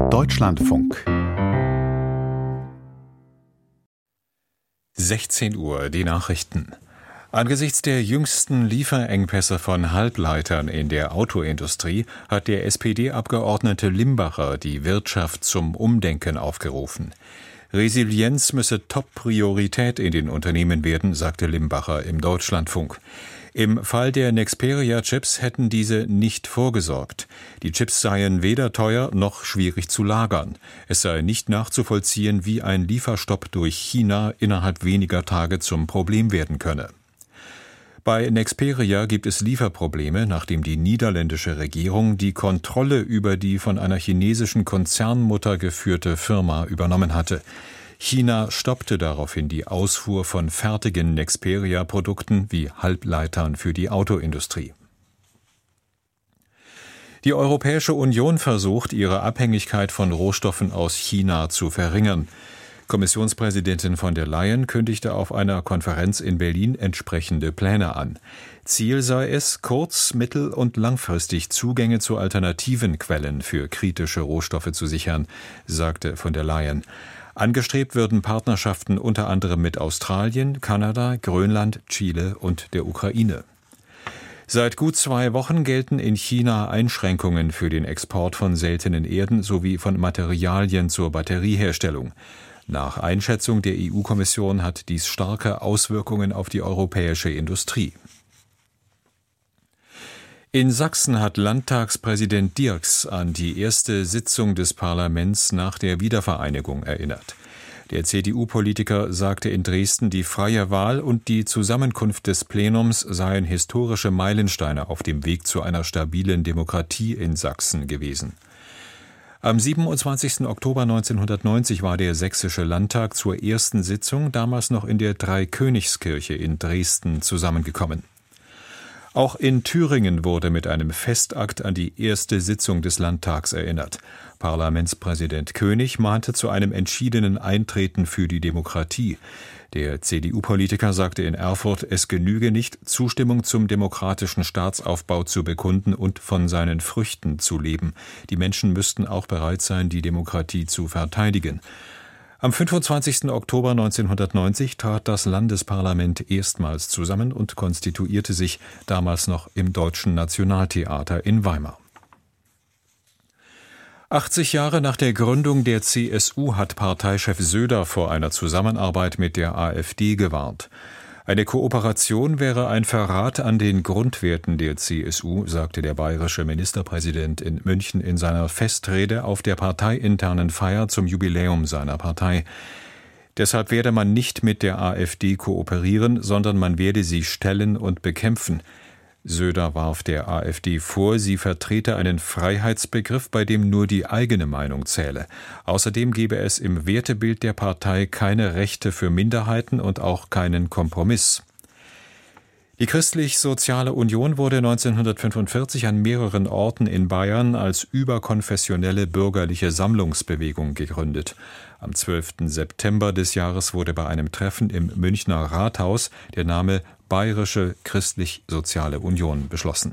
Deutschlandfunk 16 Uhr, die Nachrichten. Angesichts der jüngsten Lieferengpässe von Halbleitern in der Autoindustrie hat der SPD-Abgeordnete Limbacher die Wirtschaft zum Umdenken aufgerufen. Resilienz müsse Top-Priorität in den Unternehmen werden, sagte Limbacher im Deutschlandfunk. Im Fall der Nexperia-Chips hätten diese nicht vorgesorgt. Die Chips seien weder teuer noch schwierig zu lagern. Es sei nicht nachzuvollziehen, wie ein Lieferstopp durch China innerhalb weniger Tage zum Problem werden könne. Bei Nexperia gibt es Lieferprobleme, nachdem die niederländische Regierung die Kontrolle über die von einer chinesischen Konzernmutter geführte Firma übernommen hatte. China stoppte daraufhin die Ausfuhr von fertigen Nexperia-Produkten wie Halbleitern für die Autoindustrie. Die Europäische Union versucht, ihre Abhängigkeit von Rohstoffen aus China zu verringern. Kommissionspräsidentin von der Leyen kündigte auf einer Konferenz in Berlin entsprechende Pläne an. Ziel sei es, kurz-, mittel- und langfristig Zugänge zu alternativen Quellen für kritische Rohstoffe zu sichern, sagte von der Leyen. Angestrebt würden Partnerschaften unter anderem mit Australien, Kanada, Grönland, Chile und der Ukraine. Seit gut 2 Wochen gelten in China Einschränkungen für den Export von seltenen Erden sowie von Materialien zur Batterieherstellung. Nach Einschätzung der EU-Kommission hat dies starke Auswirkungen auf die europäische Industrie. In Sachsen hat Landtagspräsident Dirks an die erste Sitzung des Parlaments nach der Wiedervereinigung erinnert. Der CDU-Politiker sagte in Dresden, die freie Wahl und die Zusammenkunft des Plenums seien historische Meilensteine auf dem Weg zu einer stabilen Demokratie in Sachsen gewesen. Am 27. Oktober 1990 war der Sächsische Landtag zur ersten Sitzung, damals noch in der Dreikönigskirche in Dresden, zusammengekommen. Auch in Thüringen wurde mit einem Festakt an die erste Sitzung des Landtags erinnert. Parlamentspräsident König mahnte zu einem entschiedenen Eintreten für die Demokratie. Der CDU-Politiker sagte in Erfurt, es genüge nicht, Zustimmung zum demokratischen Staatsaufbau zu bekunden und von seinen Früchten zu leben. Die Menschen müssten auch bereit sein, die Demokratie zu verteidigen. Am 25. Oktober 1990 trat das Landesparlament erstmals zusammen und konstituierte sich damals noch im Deutschen Nationaltheater in Weimar. 80 Jahre nach der Gründung der CSU hat Parteichef Söder vor einer Zusammenarbeit mit der AfD gewarnt. Eine Kooperation wäre ein Verrat an den Grundwerten der CSU, sagte der bayerische Ministerpräsident in München in seiner Festrede auf der parteiinternen Feier zum Jubiläum seiner Partei. Deshalb werde man nicht mit der AfD kooperieren, sondern man werde sie stellen und bekämpfen. Söder warf der AfD vor, sie vertrete einen Freiheitsbegriff, bei dem nur die eigene Meinung zähle. Außerdem gebe es im Wertebild der Partei keine Rechte für Minderheiten und auch keinen Kompromiss. Die Christlich-Soziale Union wurde 1945 an mehreren Orten in Bayern als überkonfessionelle bürgerliche Sammlungsbewegung gegründet. Am 12. September des Jahres wurde bei einem Treffen im Münchner Rathaus der Name Bayerische Christlich-Soziale Union beschlossen.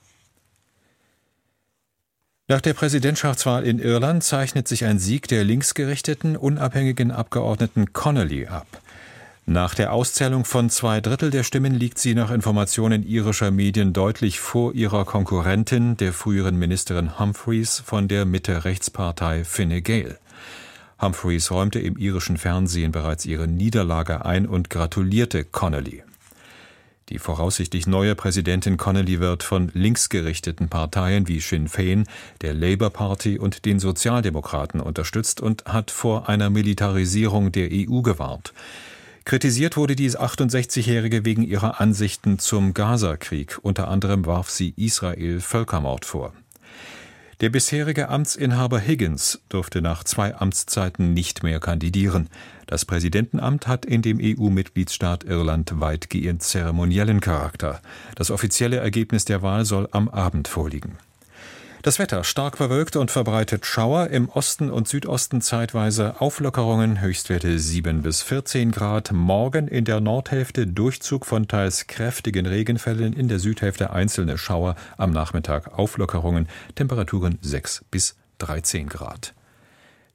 Nach der Präsidentschaftswahl in Irland zeichnet sich ein Sieg der linksgerichteten, unabhängigen Abgeordneten Connolly ab. Nach der Auszählung von 2/3 der Stimmen liegt sie nach Informationen irischer Medien deutlich vor ihrer Konkurrentin, der früheren Ministerin Humphreys von der Mitte-Rechtspartei Fine Gael. Humphreys räumte im irischen Fernsehen bereits ihre Niederlage ein und gratulierte Connolly. Die voraussichtlich neue Präsidentin Connolly wird von linksgerichteten Parteien wie Sinn Féin, der Labour Party und den Sozialdemokraten unterstützt und hat vor einer Militarisierung der EU gewarnt. Kritisiert wurde die 68-Jährige wegen ihrer Ansichten zum Gaza-Krieg. Unter anderem warf sie Israel Völkermord vor. Der bisherige Amtsinhaber Higgins durfte nach 2 Amtszeiten nicht mehr kandidieren. Das Präsidentenamt hat in dem EU-Mitgliedstaat Irland weitgehend zeremoniellen Charakter. Das offizielle Ergebnis der Wahl soll am Abend vorliegen. Das Wetter stark bewölkt und verbreitet Schauer, im Osten und Südosten zeitweise Auflockerungen, Höchstwerte 7 bis 14 Grad. Morgen in der Nordhälfte Durchzug von teils kräftigen Regenfällen, in der Südhälfte einzelne Schauer, am Nachmittag Auflockerungen, Temperaturen 6 bis 13 Grad.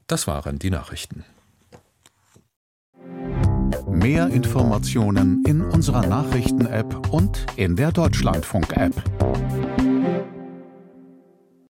Das waren die Nachrichten. Mehr Informationen in unserer Nachrichten-App und in der Deutschlandfunk-App.